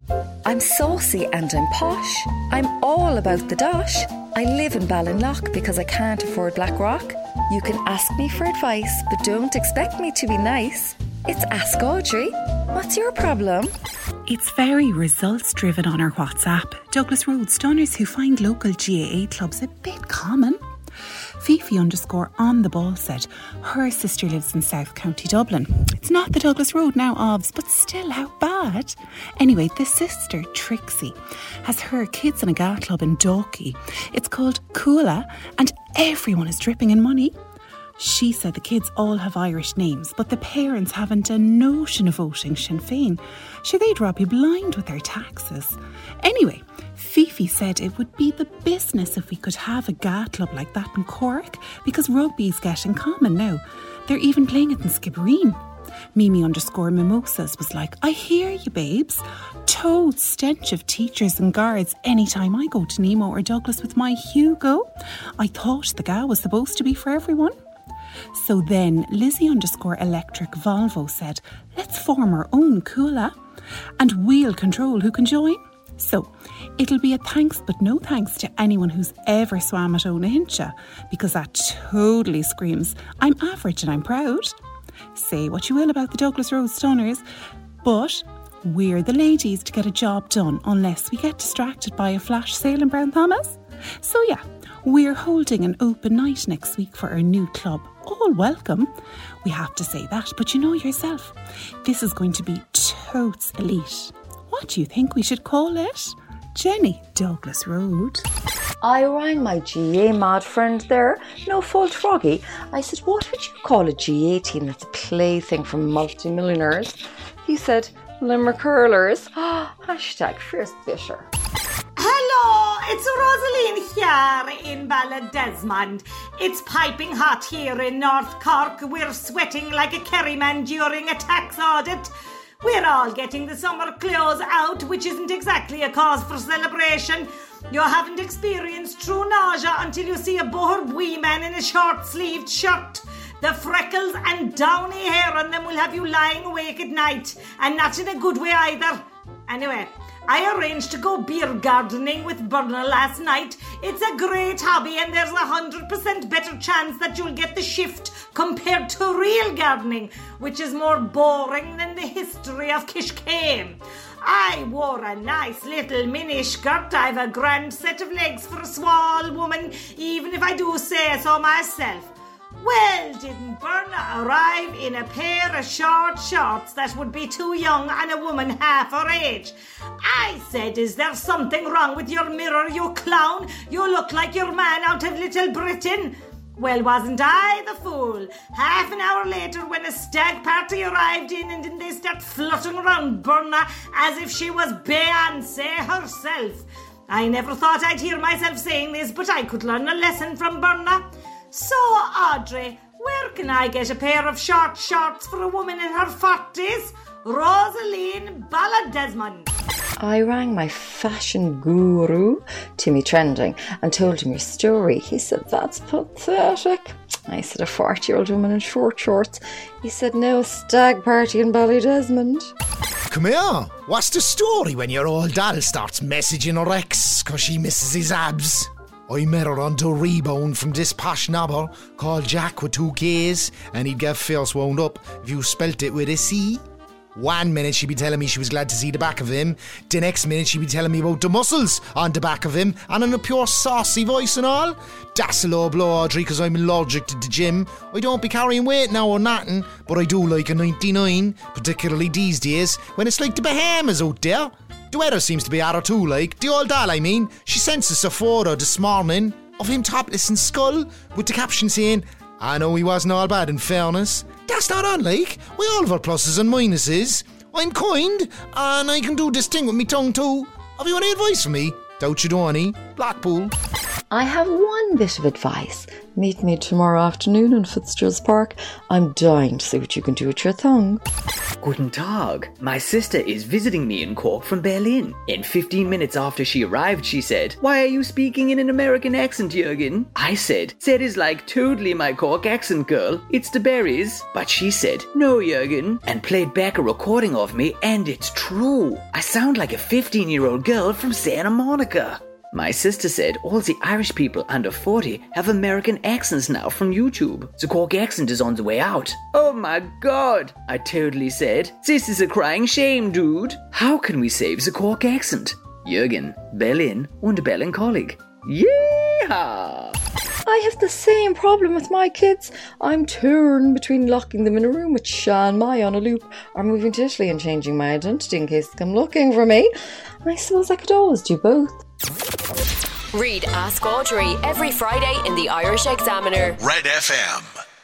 I'm saucy and I'm posh. I'm all about the dosh. I live in Ballinlough because I can't afford Blackrock. You can ask me for advice, but don't expect me to be nice. It's Ask Audrey. What's your problem? It's very results driven on our WhatsApp. Douglas Road stunners who find local GAA clubs a bit common. Fifi_on the ball said her sister lives in South County Dublin. It's not the Douglas Road now, obvs, but still, how bad? Anyway, the sister, Trixie, has her kids in a GAA club in Dalkey. It's called Coola, and everyone is dripping in money. She said the kids all have Irish names, but the parents haven't a notion of voting Sinn Féin. Sure, they'd rob you blind with their taxes. Anyway, Fifi said it would be the business if we could have a GAA club like that in Cork, because rugby's getting common now. They're even playing it in Skibbereen. Mimi_mimosas was like, I hear you, babes. Toad stench of teachers and guards anytime I go to Nemo or Douglas with my Hugo. I thought the GAA was supposed to be for everyone. So then Lizzie_electric Volvo said, let's form our own Coola and we'll control who can join. So it'll be a thanks but no thanks to anyone who's ever swam at Onahincha, because that totally screams, I'm average and I'm proud. Say what you will about the Douglas Road stunners, but we're the ladies to get a job done unless we get distracted by a flash sale in Brown Thomas. So yeah, we're holding an open night next week for our new club. All welcome. We have to say that, but you know yourself, this is going to be totes elite. What do you think we should call it? Jenny, Douglas Road. I rang my GA mad friend there, no fault Froggy. I said, what would you call a GA team that's a plaything for multimillionaires? He said, Limerick Hurlers. Hashtag Fierce Fisher. Hello, it's Rosaline here in Ballydesmond. It's piping hot here in North Cork. We're sweating like a Kerryman during a tax audit. We're all getting the summer clothes out, which isn't exactly a cause for celebration. You haven't experienced true nausea until you see a bored wee man in a short-sleeved shirt. The freckles and downy hair on them will have you lying awake at night, and not in a good way either. Anyway, I arranged to go beer gardening with Berna last night. It's a great hobby and there's 100% better chance that you'll get the shift compared to real gardening, which is more boring than the history of Kishkane. I wore a nice little mini skirt. I've a grand set of legs for a small woman, even if I do say so myself. Well, didn't Berna arrive in a pair of short shorts that would be too young on a woman half her age? I said, is there something wrong with your mirror, you clown? You look like your man out of Little Britain. Well, wasn't I the fool? Half an hour later, when a stag party arrived in, and didn't they start fluttering around Berna as if she was Beyonce herself? I never thought I'd hear myself saying this, but I could learn a lesson from Berna. So, Audrey, where can I get a pair of short shorts for a woman in her 40s? Rosaline Ballydesmond. I rang my fashion guru, Timmy Trending, and told him your story. He said, that's pathetic. I said, a 40-year-old woman in short shorts. He said, no, stag party in Ballydesmond. Come here, what's the story when your old dad starts messaging her ex because she misses his abs? I met her on the rebound from this posh knobber called Jack with 2 Ks, and he'd get fierce wound up if you spelt it with a C. 1 minute she'd be telling me she was glad to see the back of him, the next minute she'd be telling me about the muscles on the back of him, and in a pure saucy voice and all. That's a low blow, Audrey, because I'm allergic to the gym. I don't be carrying weight now or nothing, but I do like a 99, particularly these days, when it's like the Bahamas out there. The weather seems to be at her too, like. The old doll, I mean. She sent us a photo this morning of him topless in Skull, with the caption saying, I know he wasn't all bad in fairness. That's not on, like. We all have our pluses and minuses. I'm kind, and I can do this thing with me tongue too. Have you any advice for me? Doubt you do, any. Blackpool. I have one bit of advice. Meet me tomorrow afternoon in Fitzgerald's Park. I'm dying to see what you can do with your tongue. Guten Tag. My sister is visiting me in Cork from Berlin. And 15 minutes after she arrived, she said, "Why are you speaking in an American accent, Jürgen?" I said, "That is like totally my Cork accent, girl. It's the berries." But she said, "No, Jürgen," and played back a recording of me, and it's true. I sound like a 15-year-old girl from Santa Monica. My sister said all the Irish people under 40 have American accents now from YouTube. The Cork accent is on the way out. Oh my god, I totally said. This is a crying shame, dude. How can we save the Cork accent? Jürgen, Berlin und Berlin Kolleg. Yeehaw! I have the same problem with my kids. I'm torn between locking them in a room with Sean Mai on a loop or moving to Italy and changing my identity in case they come looking for me. I suppose I could always do both. Read Ask Audrey every Friday in the Irish Examiner. Red FM.